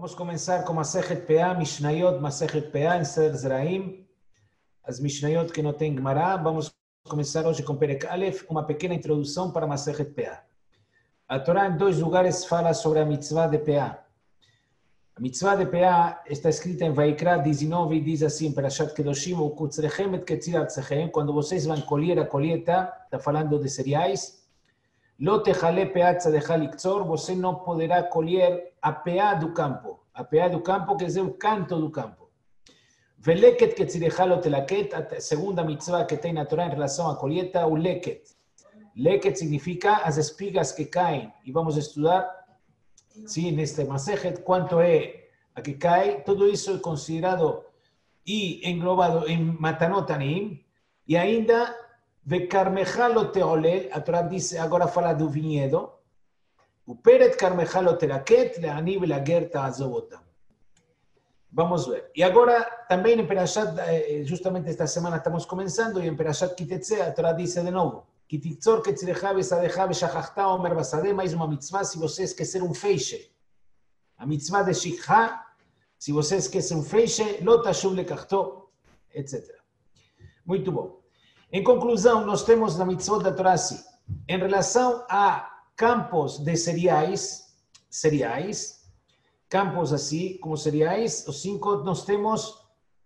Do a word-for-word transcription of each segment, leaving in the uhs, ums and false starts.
Vamos começar com Masechet Peah, Mishnayot, Masechet Peah, em Ser Zeraim. As Mishnayot que não tem Gemara. Vamos começar hoje com Perek Aleph, uma pequena introdução para Masechet Peah. A Torá em dois lugares fala sobre a mitzvah de Peah. A mitzvah de Peah está escrita em Vaikra dezenove e diz assim, Perashat Kedoshim, Ukutzrechem et ketzir artzachem, quando vocês vão colher a colheita, está falando de cereais, Lo techale peah tzadecha liktzor, você não poderá colher a peah do campo. A peah do campo quer dizer o canto do campo. Veleket ketzirecha lo telaket, a segunda mitzvah que tem na Torá em relação à colheita, o leket. Leket significa as espigas que caem. E vamos estudar, sim, neste Masechet, quanto é a que cai. Tudo isso é considerado e englobado em Matanot Anim. E ainda... Vekarmecha lo teolel, a Torá diz, agora fala do vinhedo. O peret karmecha lo telaket, le'ani velager ta'azovotam. Vamos ver. E agora, também em Perashat, justamente esta semana estamos começando, e em Perashat Kitetse, a Torá diz de novo, Kititzor ketzirecha besadecha beshachachta omer basade, mais uma mitzvah, se você esquecer um feixe. A mitzvah de shikha, se você esquecer um feixe, lo tashuv lekachto, etcétera. Muito bom. Em conclusão, nós temos na mitzvot da Torá assim, em relação a campos de cereais, cereais, campos assim, como cereais, os cinco, nós temos,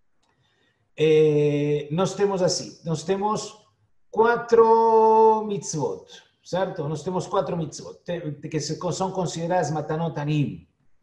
eh, nós temos assim, nós temos quatro mitzvot, certo? Nós temos quatro mitzvot, que são consideradas matanot anim.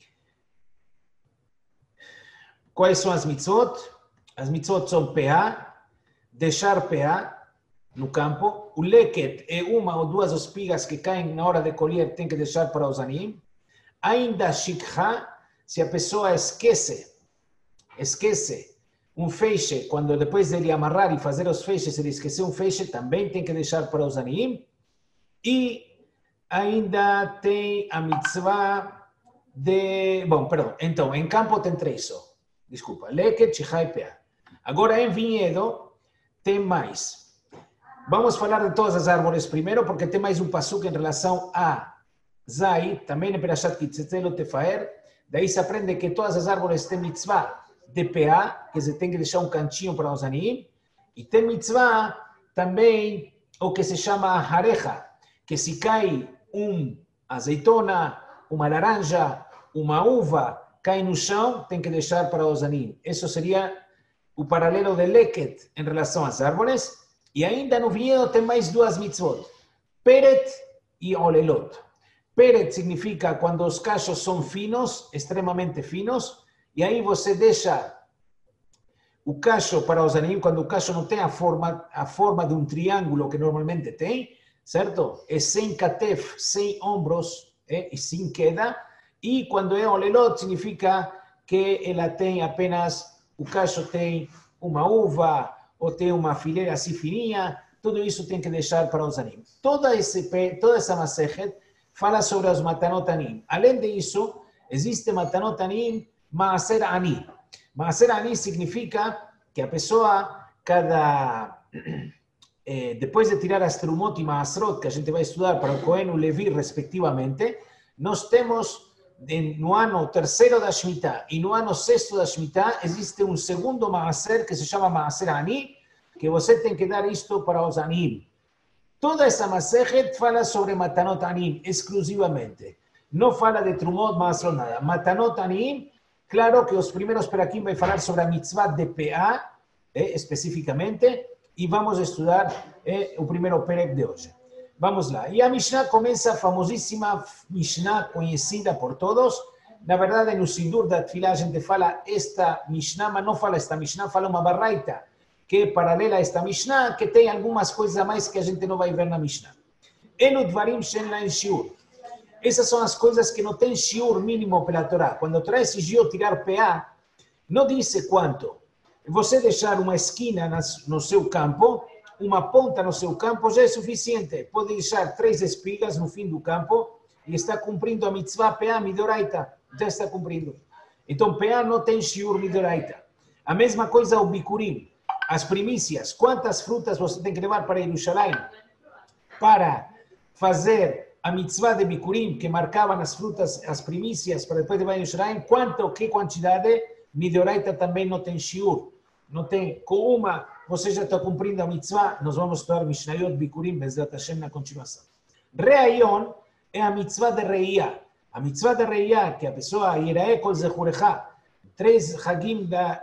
Quais são as mitzvot? As mitzvot são peah, deixar peah no campo. O leket é uma ou duas espigas que caem na hora de colher, tem que deixar para os anim. Ainda shikha, se a pessoa esquece, esquece um feixe, quando depois de ele amarrar e fazer os feixes, ele esqueceu um feixe, também tem que deixar para os anim. E ainda tem a mitzvah de... Bom, perdão, então, em campo tem três só. Desculpa, leket, shikha e peah. Agora, em vinhedo, tem mais. Vamos falar de todas as árvores primeiro, porque tem mais um passuco em relação a Zai, também em Perashat Kitzetzé lo tefaer. Daí se aprende que todas as árvores têm mitzvah de peah, que se tem que deixar um cantinho para os anim, e tem mitzvah também o que se chama hareja, que se cai uma azeitona, uma laranja, uma uva, cai no chão, tem que deixar para os anim. Isso seria o paralelo de leket em relação às árvores. E ainda no vinhedo tem mais duas mitzvot, peret e olelot. Peret significa quando os cachos são finos, extremamente finos, e aí você deixa o cacho para os anim, quando o cacho não tem a forma, a forma de um triângulo que normalmente tem, certo? É sem catef, sem ombros, é, e sem queda. E quando é olelot, significa que ela tem apenas, o cacho tem uma uva, ou tem uma fileira assim fininha, tudo isso tem que deixar para os anim. Toda, esse, toda essa Masechet fala sobre os matanot anim. Além disso, existe matanot anim, maaser ani. Maaser ani significa que a pessoa, cada, eh, depois de tirar as trumot e maasrot, que a gente vai estudar para o Cohen e o Levi, respectivamente, nós temos, no ano terceiro da Shemitah e no ano sexto da Shemitah, existe um segundo maaser que se chama maaser ani, que você tem que dar isto para os anim. Toda essa Masechet fala sobre matanot anim exclusivamente. Não fala de trumot, maasrot, nada. Matanot anim, claro que os primeiros perakim vai falar sobre a mitzvah de peah, eh, especificamente, e vamos estudar eh, o primeiro perek de hoje. Vamos lá. E a Mishnah começa a famosíssima Mishnah conhecida por todos. Na verdade, no Sidur da Tfilah a gente fala esta Mishnah, mas não fala esta Mishnah, fala uma barraita que é paralela a esta Mishnah, que tem algumas coisas a mais que a gente não vai ver na Mishnah. Elu dvarim shen lahem shiur. Essas são as coisas que não tem shiur mínimo pela Torá. Quando a Torá exigiu tirar peah, não disse quanto. Você deixar uma esquina no seu campo, uma ponta no seu campo já é suficiente. Pode deixar três espigas no fim do campo e está cumprindo a mitzvah peah midoraita. Já está cumprindo. Então, peah não tem shiur midoraita. A mesma coisa o bikurim. As primícias. Quantas frutas você tem que levar para Jerusalém para fazer a mitzvah de Bikurim, que marcavam as frutas, as primícias, para depois de Bnei Yerushalayim, quanto, que quantidade, Midoraita também não tem shiur. Não tem, com uma, você já está cumprindo a mitzvah, nós vamos estudar Mishnayot Bikurim, Bezrat Hashem, na continuação. Reayon é a mitzvah de Reia. A mitzvah de Reia, que a pessoa, Yirae Kol Zechurecha, três Hagim da,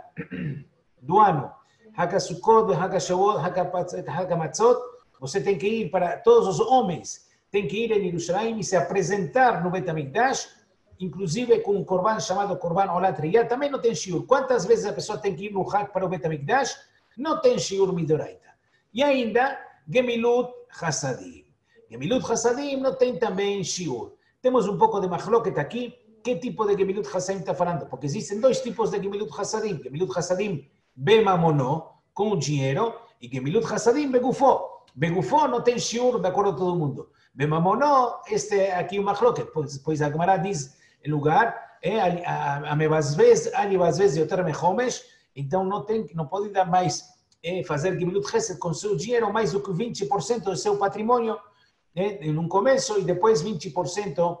do ano, Hag HaSukkot, Hag HaShavuot, Hag HaMatzot, você tem que ir para todos os homens, tem que ir em Yerushalayim e se apresentar no Bet HaMikdash, inclusive com um korban chamado korban Olat Reia, também não tem shiur. Quantas vezes a pessoa tem que ir no Hag para o Bet HaMikdash? Não tem shiur midoraita. E ainda, Gemilut Hasadim. Gemilut Hasadim não tem também shiur. Temos um pouco de machloket aqui. Que tipo de Gemilut Hasadim está falando? Porque existem dois tipos de Gemilut Hasadim. Gemilut Hasadim bemamono, com o dinheiro, e Gemilut Hasadim begufo. Begufo não tem shiur, de acordo com todo mundo. Bemamono, este é aqui o machloket, pois, pois a Gemara diz em lugar, é a mevazvez, ali vazvez yoter mechomesh, então não, tem, não pode dar mais, é, fazer Gemilut Chesed com seu dinheiro, mais do que vinte por cento do seu patrimônio, é, em um começo, e depois vinte por cento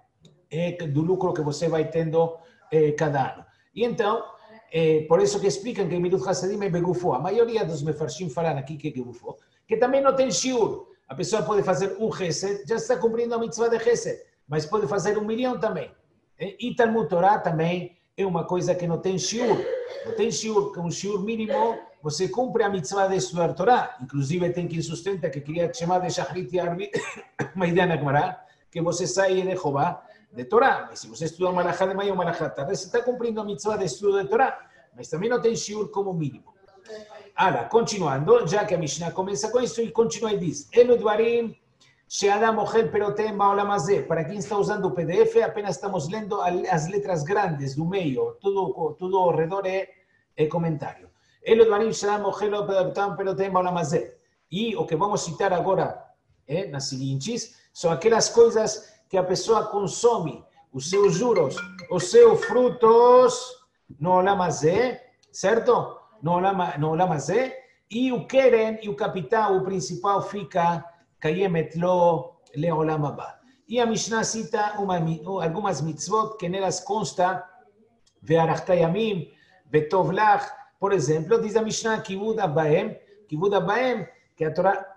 é, do lucro que você vai tendo é, cada ano. E então, é, por isso que explicam que Gemilut Hasadim é begufo. A maioria dos mefarshim falam aqui que é begufo, que também não tem shiur. A pessoa pode fazer um Chesed, já está cumprindo a mitzvah de Chesed, mas pode fazer um milhão também. E Talmud Torah também é uma coisa que não tem shiur. Não tem shiur, que um shiur mínimo, você cumpre a mitzvah de estudar Torah. Inclusive tem quem sustenta que queria chamar de Shachrit e Arvit, uma ideia na Gemara, que você sai de Jeová de Torah. Mas se você estuda Malachá de manhã ou Malachá de tarde, você está cumprindo a mitzvah de estudo de Torah. Mas também não tem shiur como mínimo. Agora, continuando, já que a Mishnah começa com isso, e continua e diz, Elu dvarim she'adam ochel perotem ba'olam hazeh. Para quem está usando o P D F, apenas estamos lendo as letras grandes do meio, tudo, tudo ao redor é, é comentário. Elu dvarim she'adam ochel perotem ba'olam hazeh. E o que vamos citar agora, é, nas seguintes, são aquelas coisas que a pessoa consome, os seus juros, os seus frutos no olam hazeh, certo? No olam hazeh, e o keren, e o capital, o principal, fica kayemet lo leolam haba. E a Mishnah cita uma, algumas mitzvot que nelas consta ve'arachta yamim, ve'tov lach, por exemplo, diz a Mishnah kivud abaem, kivud abaem, que a Torá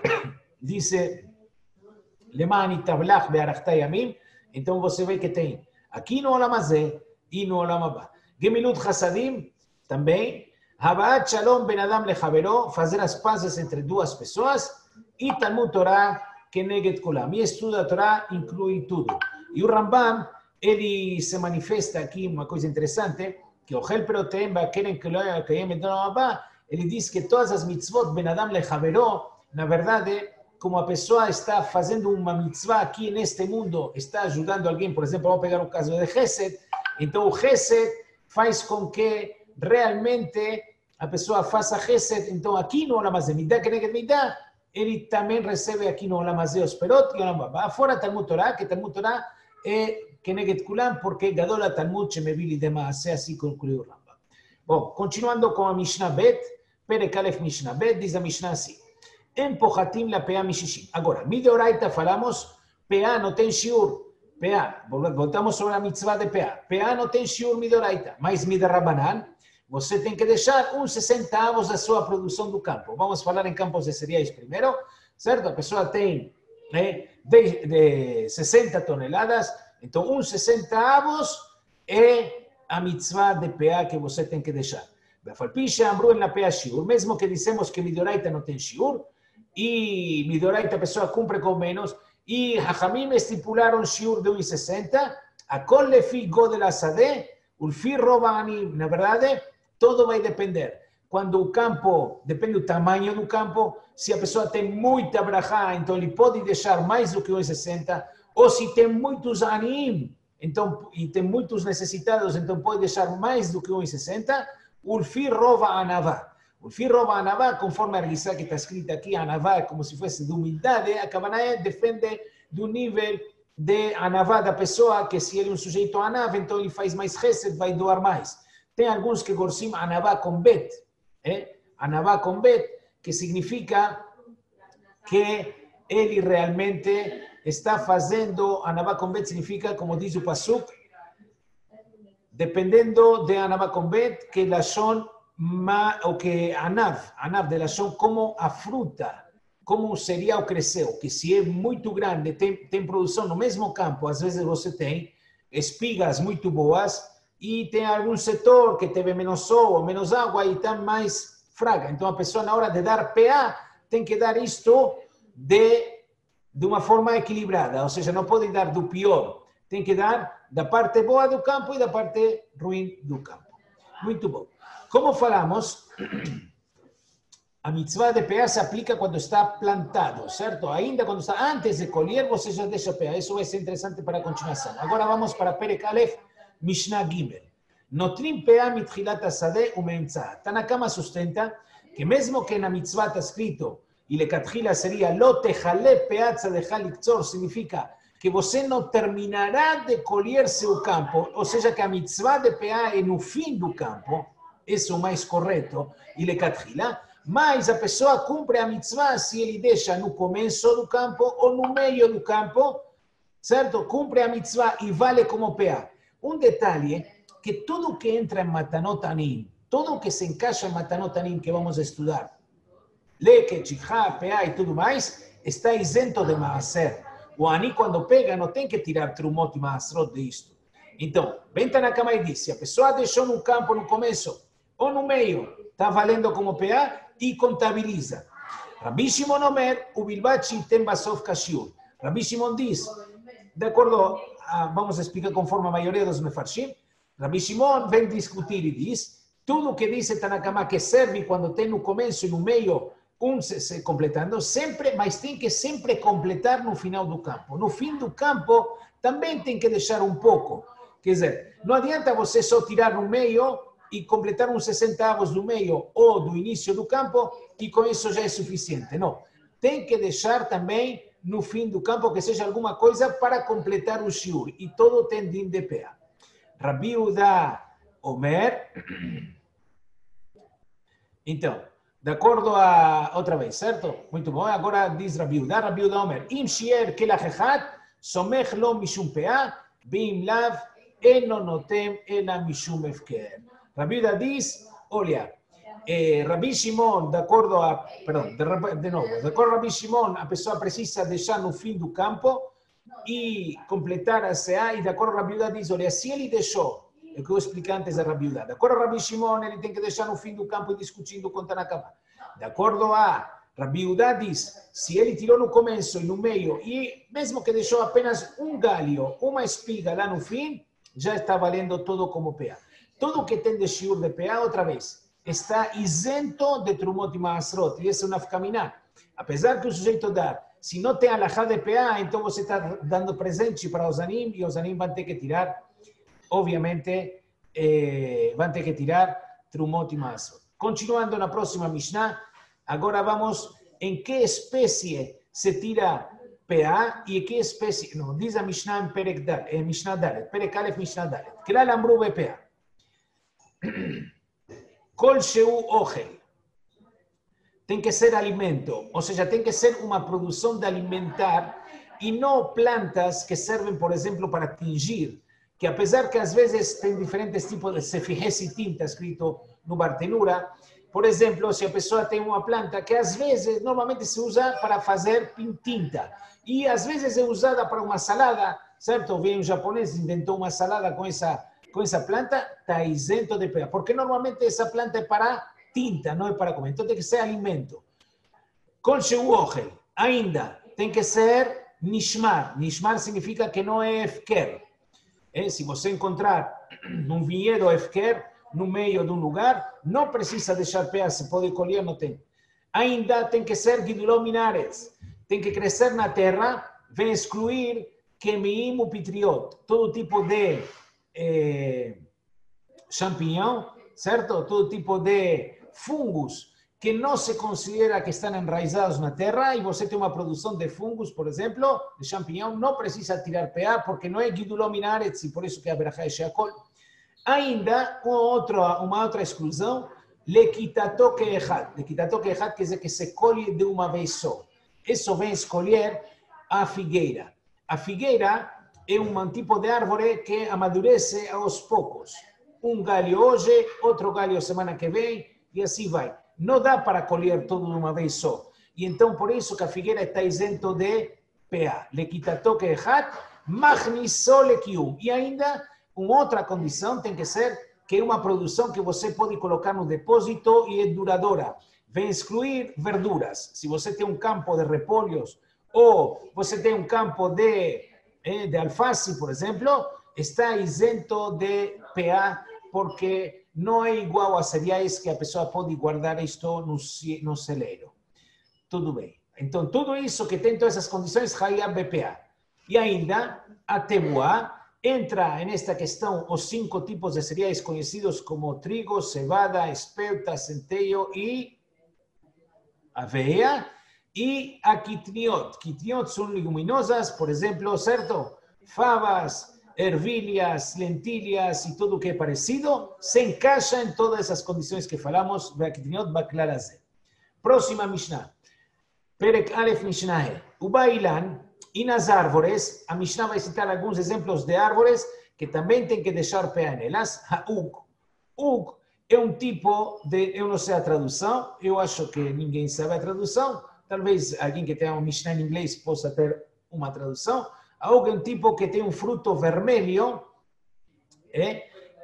diz leman itav ve'arachta yamim, então você vê que tem aqui no olam hazeh e no olam haba. Gemilut Hasadim, também, Habaat Shalom Ben Adam Lechaveró, fazer as pazes entre duas pessoas, e Talmud Torah Keneged Kulam. E estuda a Torá inclui tudo. E o Rambam, ele se manifesta aqui uma coisa interessante, que o Hel Perotem Bakeren Kayem Edom Abba, ele diz que todas as mitzvot Ben Adam Lechaveró, na verdade, como a pessoa está fazendo uma mitzvah aqui neste mundo, está ajudando alguém, por exemplo, vamos pegar o caso de Chesed, então o Chesed faz com que realmente a pessoa faça Chesed, então aqui no Olam Hazeh, Midah Keneged Midah, ele também recebe aqui no Olam Hazeh os perot e Olam Haba. Fora Talmud Torah, que Talmud Torah é Keneged Kulam, porque Gadol HaTalmud Shemevili de Maaseh, assim concluiu o Rambam. Bom, continuando com a Mishnah Bet, Perek Aleph Mishnah Bet, diz a Mishnah assim, Em pochatim la P A Mishishim. Agora, Midoraita falamos, P A não tem shiur, P A, voltamos sobre a mitzvah de P A. P A não tem shiur midoraita, mas midrabanan, você tem que deixar uns sessenta avos da sua produção do campo. Vamos falar em campos de cereais primeiro, certo? A pessoa tem né, de, de sessenta toneladas, então uns sessenta avos é a mitzvah de P A que você tem que deixar. Mesmo que dissemos que midoraita não tem shiur, e midoraita a pessoa cumpre com menos, e Hachamim estipularam shiur de um e sessenta, a kol lefi godel hasadeh, ulfi robani, na verdade, todo vai depender. Quando o campo, depende do tamanho do campo, se a pessoa tem muita brachá, então ele pode deixar mais do que um e sessenta, ou se tem muitos anim, então, e tem muitos necessitados, então pode deixar mais do que um e sessenta, ulfi rova anavá. Ulfi rova anavá, conforme a Argissá que está escrita aqui, anavá é como se fosse de humildade, a Kavaná depende do nível de anavá da pessoa, que se ele é um sujeito anav, então ele faz mais chesed, vai doar mais. Tem alguns que gorsim anavá com bet, eh? Anavá com bet, que significa que ele realmente está fazendo Anavá com Bet, significa, como diz o Pasuk, dependendo de Anavá com Bet, que Lashon, o que Anav, Anav de Lashon, como a fruta, como o cereal cresceu, que se é muito grande, tem, tem produção no mesmo campo, às vezes você tem espigas muito boas e tem algum setor que teve menos sol ou menos água e está mais fraca. Então a pessoa, na hora de dar P A, tem que dar isto de, de uma forma equilibrada, ou seja, não pode dar do pior, tem que dar da parte boa do campo e da parte ruim do campo. Muito bom. Como falamos, a mitzvah de P A se aplica quando está plantado, certo? Ainda quando está antes de colher, você já deixa P A. Isso vai ser interessante para a continuação. Agora vamos para Perek Aleph, Mishnah Gimel. Notrim P A mitchilat hasadeh umeemtzah. Tanakama sustenta que mesmo que na mitzvah está escrito, e lecatchila seria lo techale P A tzadecha liktzor, significa que você não terminará de colher seu campo, ou seja, que a mitzvah de P A é no fim do campo, esse é o mais correto, e lecatchila, mas a pessoa cumpre a mitzvah se ele deixa no começo do campo ou no meio do campo, certo? Cumpre a mitzvah e vale como P A. Um detalhe é que tudo que entra em Matanot Anim, tudo que se encaixa em Matanot Anim que vamos estudar, Leket, Shikha, P A e tudo mais, está isento de Maaser. O Ani, quando pega, não tem que tirar Trumot e Maasrot disto. Então, vem Tanakama e diz, se a pessoa deixou no campo no começo ou no meio, está valendo como P A e contabiliza. Rabbi Shimon Omer, ubilbat shitem basof kashiur. Rabbi Shimon diz, de acordo, a, vamos explicar conforme a maioria dos mefarshim, Rabbi Shimon vem discutir e diz, tudo que diz Tanakama que serve quando tem no começo e no meio, um se, se completando, sempre, mas tem que sempre completar no final do campo. No fim do campo, também tem que deixar um pouco. Quer dizer, não adianta você só tirar no meio e completar uns sessenta avos do meio ou do início do campo, e com isso já é suficiente. Não. Tem que deixar também no fim do campo que seja alguma coisa para completar o shiur. E todo tem din de P A. Rabbi Uda Omer. Então, de acordo a outra vez, certo? Muito bom. Agora diz Rabbi Uda, Rabbi Uda Omer. Im shier kelachechat, somech lo mishum P A, bim lav, eno notem ena mishum efker. Rabbi Uda diz, olha, eh, Rabbi Shimon, de acordo a, perdão, de, de novo, de acordo a Rabbi Shimon, a pessoa precisa deixar no fim do campo e completar a C A, e de acordo a Rabbi Uda diz, olha, se ele deixou, é o que eu expliquei antes da Rabbi Uda, de acordo a Rabbi Shimon, ele tem que deixar no fim do campo e discutindo com Tanakama. De acordo a Rabbi Uda diz, se ele tirou no começo e no meio, e mesmo que deixou apenas um galho, uma espiga lá no fim, já está valendo todo como P A. Tudo que tem de shiur de P A, outra vez, está isento de Trumot e Maasrot. E essa é uma fkaminá. Apesar que o sujeito dá, se não tem alahá de P A, então você está dando presente para os anim, e os anim vão ter que tirar, obviamente, eh, vão ter que tirar Trumot e Maasrot. Continuando na próxima Mishnah, agora vamos em que espécie se tira P A e que espécie... Não, diz a Mishnah em Perek Dalet, em Mishnah Dalet, Perek Aleph Mishnah Dalet. Klal amru P A. Kol sheu ochel. Tem que ser alimento, ou seja, tem que ser uma produção de alimentar e não plantas que servem, por exemplo, para tingir, que apesar que às vezes tem diferentes tipos de sefihesitim, está escrito no Bartenura, por exemplo, se a pessoa tem uma planta que às vezes normalmente se usa para fazer tinta e às vezes é usada para uma salada, certo? Vem um japonês, inventou uma salada com essa com essa planta, está isento de P A, porque normalmente essa planta é para tinta, não é para comer, então tem que ser alimento. Kol sheu ochel, ainda, tem que ser nishmar. Nishmar significa que não é efker. É, se você encontrar um vinhedo efker no meio de um lugar, não precisa deixar P A, se pode colher, não tem. Ainda tem que ser giduló minares, tem que crescer na terra, vem excluir kemiim u pitriot, todo tipo de Eh, champignon, certo? Todo tipo de fungos que não se considera que estão enraizados na terra e você tem uma produção de fungos, por exemplo, de champignon, não precisa tirar P A porque não é giduló minaretz e por isso que a berachá é sheakol. Ainda outra, uma outra exclusão, lequitato keechat. Lequitato keechat quer dizer que se colhe de uma vez só. Isso vem escolher a figueira. A figueira é um tipo de árvore que amadurece aos poucos. Um galho hoje, outro galho semana que vem, e assim vai. Não dá para colher tudo de uma vez só. E então, por isso que a figueira está isento de P A. Lequitato que hat, magnisol lequium. E ainda, uma outra condição tem que ser que é uma produção que você pode colocar no depósito e é duradoura. Vem excluir verduras. Se você tem um campo de repolhos ou você tem um campo de, eh, de alface, por exemplo, está isento de P A porque não é igual a cereais que a pessoa pode guardar isto no, no celeiro. Tudo bem. Então, tudo isso que tem todas essas condições, Hayab B P A. E ainda, a Tebuá entra nesta questão os cinco tipos de cereais conhecidos como trigo, cevada, espelta, centeio e aveia. E a quitniot. Quitniot são leguminosas, por exemplo, certo? Favas, ervilhas, lentilhas e tudo o que é parecido, se encaixa em todas essas condições que falamos, Vakitniot Baklarazé. Próxima Mishnah. Perek Aleph Mishnah é. O Bailan, e nas árvores, a Mishnah vai citar alguns exemplos de árvores que também tem que deixar pé nelas. Ha'ug. Ug é um tipo de, eu não sei a tradução, eu acho que ninguém sabe a tradução, talvez alguém que tenha uma Mishnah em inglês possa ter uma tradução. Ha'ug é um tipo que tem um fruto vermelho, é?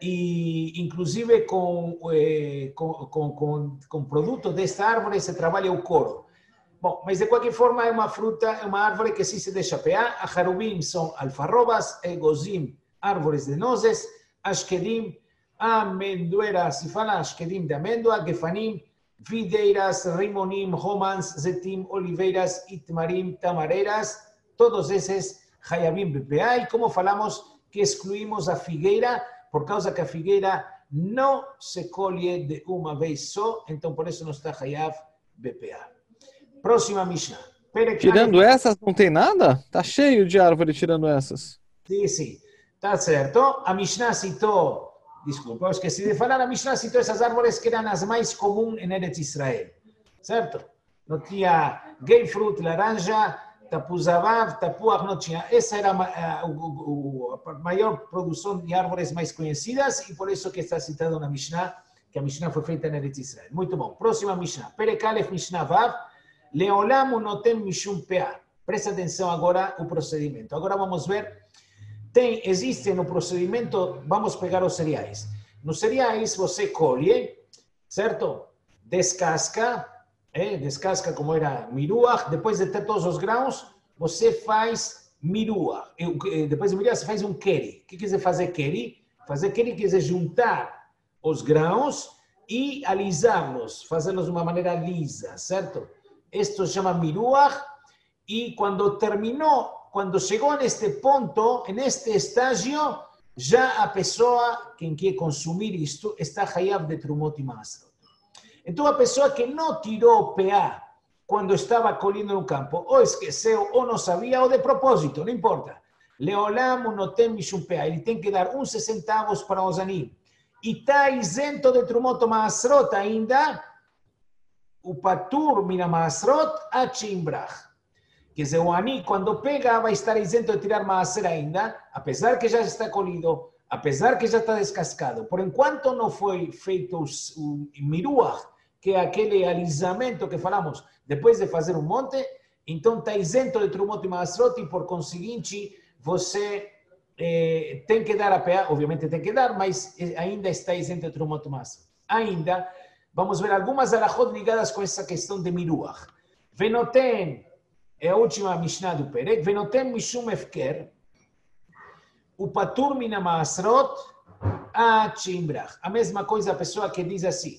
E inclusive com, eh, com, com, com, com produto desta árvore se trabalha o couro. Bom, mas de qualquer forma é uma fruta, é uma árvore que sim se deixa pear. A jarubim são alfarrobas, egozim, árvores de nozes, ashkedim, amendoeiras, se fala ashkedim de amêndoa, gefanim, videiras, rimonim, romans, zetim, oliveiras, itmarim, tamareiras, todos esses hayabim bpa. E como falamos que excluímos a figueira, por causa que a figueira não se colhe de uma vez só, então por isso não está hayab bpa. Próxima Mishnah. Tirando essas, não tem nada? Tá cheio de árvore tirando essas. Sim, sim. Tá certo. A Mishnah citou, desculpa, eu esqueci de falar, a Mishnah citou essas árvores que eram as mais comuns em Eretz Israel. Certo? Não tinha grapefruit, laranja, tapuzavav, tapuach, não tinha. Essa era a, a, a maior produção de árvores mais conhecidas e por isso que está citado na Mishnah, que a Mishnah foi feita em Eretz Israel. Muito bom. Próxima Mishnah. Perek Aleph Mishnah Vav. Leolam notem mishum pea. Presta atenção agora o procedimento. Agora vamos ver. Tem, existe no procedimento, vamos pegar os cereais. Nos cereais você colhe, certo? Descasca, eh? descasca como era miruach. Depois de ter todos os grãos, você faz miruach. Depois de miruach, você faz um keri. O que quer dizer fazer keri? Fazer keri quer dizer juntar os grãos e alisá-los, fazê-los de uma maneira lisa, certo? Esto se chama miruach, y cuando terminó, cuando llegó en este punto, en este estágio, ya a pessoa quem quer consumir isto está hayab de trumot y maasrot. Então a pessoa que não tirou P A quando estava colhendo no campo, ou esqueceu, ou não sabia, ou de propósito, não importa. Leolam notem mishum P A, ele tem que dar uns centavos para os anim. E está isento de trumot y maasrot ainda, o patur mina maasrot a chimbrach. Quer dizer, o ani, quando pega, vai estar isento de tirar maaser ainda, apesar que já está colhido, apesar que já está descascado. Por enquanto não foi feito o miruach, que é aquele alisamento que falamos, depois de fazer um monte, então está isento de trumot e maasrot e, por conseguinte, você eh, tem que dar a P A, obviamente tem que dar, mas ainda está isento de trumot e maasrot. Ainda, vamos ver algumas alachot ligadas com essa questão de miruach. Venoten, é a última Mishnah do Perek, Venoten mishum efker, o patur mina maasrot a chimbrach. A mesma coisa a pessoa que diz assim,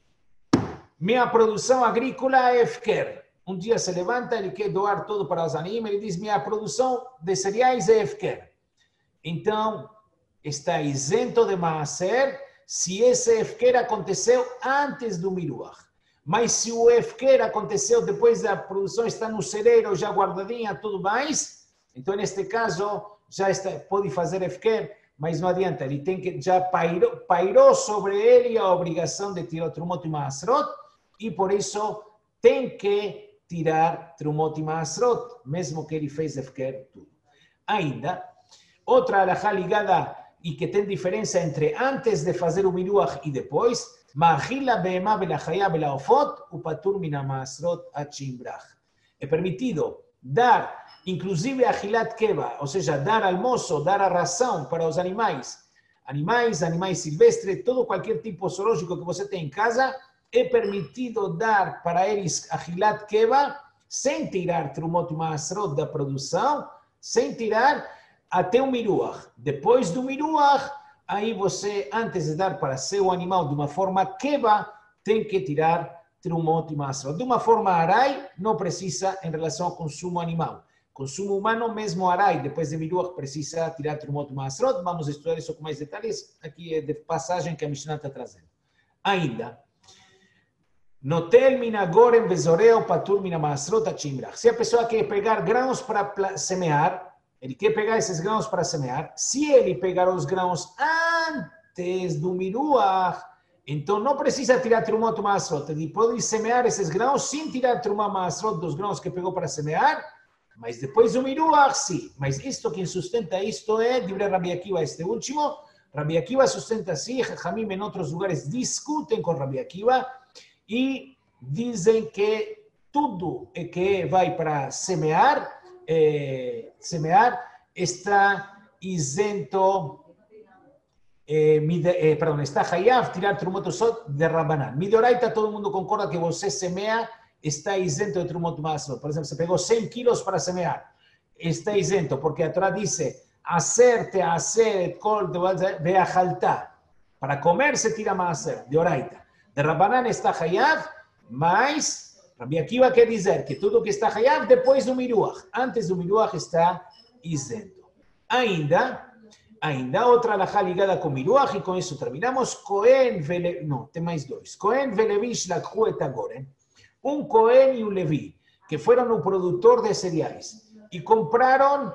minha produção agrícola é efker. Um dia se levanta, ele quer doar tudo para os animais, ele diz, minha produção de cereais é efker. Então, está isento de maaser, se esse efker aconteceu antes do miruach. Mas se o efker aconteceu depois da produção, está no celeiro, já guardadinha, tudo mais, então neste caso já está, pode fazer efker, mas não adianta, ele tem que, já pairou, pairou sobre ele a obrigação de tirar trumot e maasrot, e por isso tem que tirar Trumot e Maasrot, mesmo que ele fez Efker tudo. Ainda, outra alahá ligada e que tem diferença entre antes de fazer o Miruach e depois, Ma'achila be'emá belachayá belaofot, upatur mina Maasrot achimbrach. É permitido dar, inclusive achilat keva, ou seja, dar almoço, dar a ração para os animais, animais, animais silvestres, todo qualquer tipo zoológico que você tem em casa, é permitido dar para eles achilat keva, sem tirar Trumot e Maasrot da produção, sem tirar até o Miruach. Depois do Miruach, aí você, antes de dar para seu animal de uma forma keva, tem que tirar Trumot e Maasrot. De uma forma arai, não precisa em relação ao consumo animal. Consumo humano, mesmo arai, depois de Miruach, precisa tirar Trumot e Maasrot. Vamos estudar isso com mais detalhes. Aqui é de passagem que a Mishnah está trazendo. Ainda, Notel mina gorem bezoreo patur mina Maasrot achimbrach. Se a pessoa quer pegar grãos para semear, ele quer pegar esses grãos para semear, se ele pegar os grãos antes do Miruach, então não precisa tirar Trumot e Maasrot. Ele pode semear esses grãos sem tirar Trumot e Maasrot dos grãos que pegou para semear, mas depois do Miruach, sim. Mas isto, quem sustenta isto é, Divrei Rabi Akiva, este último. Rabi Akiva sustenta assim, Jajamim em outros lugares discutem com Rabi Akiva e dizem que tudo que vai para semear, eh, semear está isento, eh, eh, perdão, está hayav tirar Trumot de Rabanan. Midoraita, todo mundo concorda que você semeia, está isento de Trumot Maasrot. Por exemplo, você pegou cem quilos para semear, está isento, porque a Torá dice, hacer, hacer, kol, veachalta. Para comer se tira Maaser, de Oraita. De Rabanan está hayav, mas Rabi Akiva quer dizer que tudo que está hayav depois do Miruach. Antes do Miruach está isento. Ainda, ainda outra alahá ligada com Miruach, e com isso terminamos. Cohen vele... Não, tem mais dois. Cohen velevi shlakhu et agoren. Um Cohen e um Levi, que foram o produtor de cereais, e compraram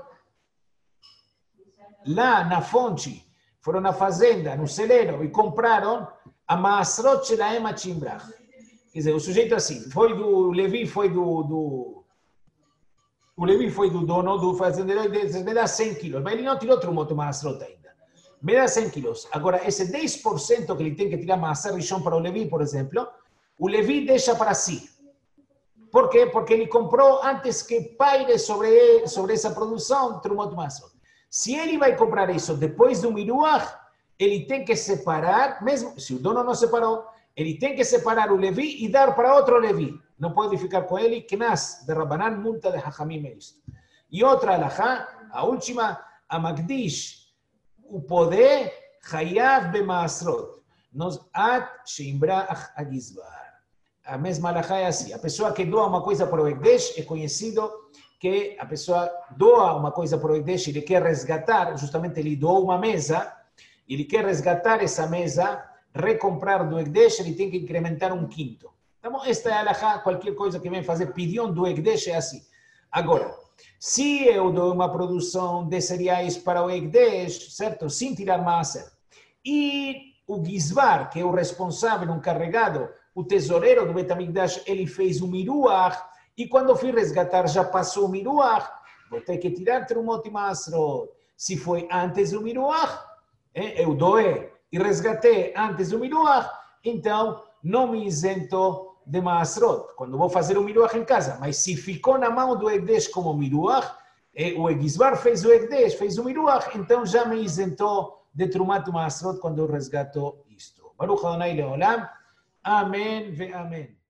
lá na fonte, foram na fazenda, no celeiro, e compraram a Maasrot Shelahem Achimbrach. Quer dizer, o sujeito assim, foi do Levi, foi do, do o Levi foi do dono do fazendeiro e disse, me dá cem quilos, mas ele não tirou Trumot e Maasrot ainda. Me dá cem quilos. Agora, esse dez por cento que ele tem que tirar Maaser Rishon para o Levi, por exemplo, o Levi deixa para si. Por quê? Porque ele comprou antes que paire sobre, sobre essa produção Trumot e Maasrot. Se ele vai comprar isso depois do Miruach, ele tem que separar, mesmo se o dono não separou, ele tem que separar o Levi e dar para outro Levi. Não pode ficar com ele, Knas de Rabanan, multa de Hachamim é isto. E outra alahá, a última, a Magdish, o poder, Hayav b'Maasrot, nos ad sheimbrach agizbar. A mesma alahá é assim, a pessoa que doa uma coisa para o Ekdesh é conhecido que a pessoa doa uma coisa para o Ekdesh e ele quer resgatar, justamente ele doou uma mesa, ele quer resgatar essa mesa, recomprar do Ekdesh, ele tem que incrementar um quinto. Então, esta é a alahá, qualquer coisa que vem fazer pidião do Ekdesh é assim. Agora, se eu dou uma produção de cereais para o Ekdesh, certo? Sem tirar Maaser, e o Gizbar, que é o responsável, um carregado, o tesoureiro do Bet HaMikdash, ele fez o Miruach, e quando eu fui resgatar já passou o Miruach, vou ter que tirar Trumot e Maasrot. Se foi antes do Miruach, eu doei e resgatei antes do Miruach, então não me isento de Maasrot, quando vou fazer o Miruach em casa. Mas se ficou na mão do Ekdesh como Miruach, o Egizbar fez o Ekdesh, fez o Miruach, então já me isentou de Trumat e Maasrot quando eu resgato isto. Baruch Adonai Leolam. Amém ve amém.